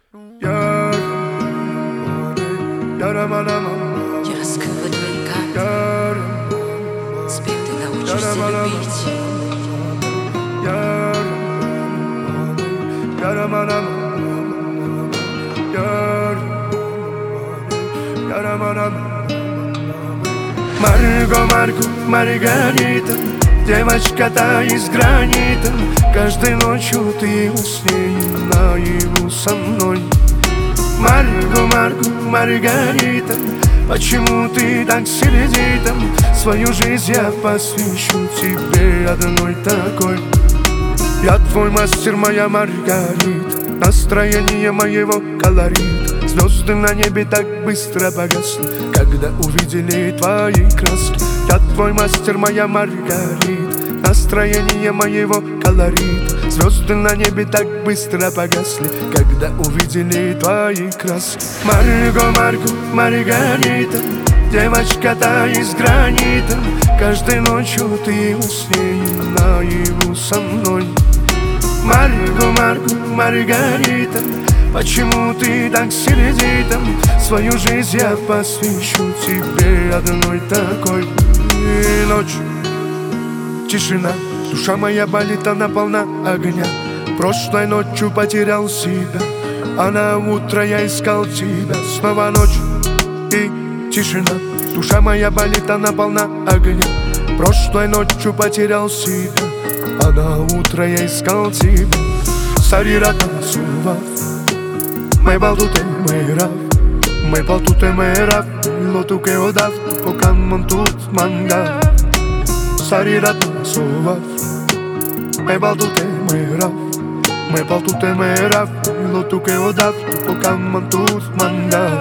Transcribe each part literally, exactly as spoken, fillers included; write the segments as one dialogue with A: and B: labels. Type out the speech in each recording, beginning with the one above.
A: Я раскрыла твои карты, теперь ты научишься любить.
B: Марго, Марго, Маргарита, девочка-то из гранита. Каждой ночью ты во сне наяву со мной. Марго, Марго, Маргарита, почему ты так сердита? Свою жизнь я посвящу тебе одной такой. Я твой мастер, моя Маргарита, настроение моего колорита. Звезды на небе так быстро погасли, когда увидели твои краски. Я твой мастер, моя Маргарита, настроение моего колорита. Звезды на небе так быстро погасли, когда увидели твои краски. Марго, Марго, Маргарита, девочка-то из гранита. Каждой ночью ты во сне наяву со мной. Марго, Марго, Маргарита, почему ты так сердита? Свою жизнь я посвящу тебе одной такой. И ночь, тишина, душа моя болит, она полна огня. Прошлой ночью потерял себя, а на утро я искал тебя. Снова ночь и тишина, душа моя болит, она полна огня. Прошлой ночью потерял себя, а на утро я искал тебя. Сарира танцува, май балтуте мэйрав, май балтуте мэйрав, лоту ке одав, покан мантут манга. Сарира танцува, май балтуте мэйрав, май балтуте мэйрав, лоту ке одав, покан мантут манга.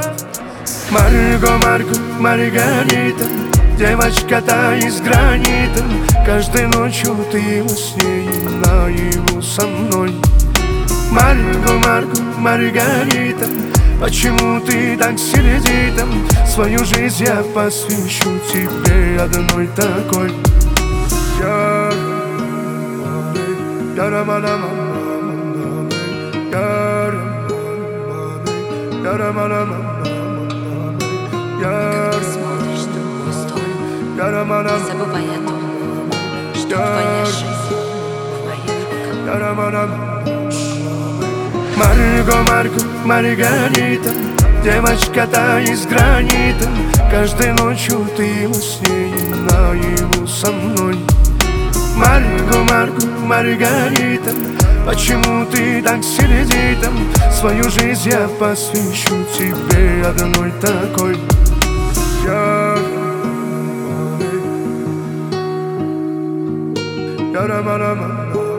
B: Марго, Марго, Маргарита, девочка-то из гранита. Каждой ночью ты во сне наяву со мной. Марго, Марго, Маргарита, почему ты так сердита? Свою жизнь я посвящу тебе одной такой.
A: Когда смотришь в другую сторону, не забывай о том, что твоя жизнь в моих руках.
B: Марго, Марго, Маргарита, девочка-то из гранита. Каждой ночью ты во сне наяву со мной. Марго, Марго, Маргарита, почему ты так сердита? Свою жизнь я посвящу тебе одной такой. Я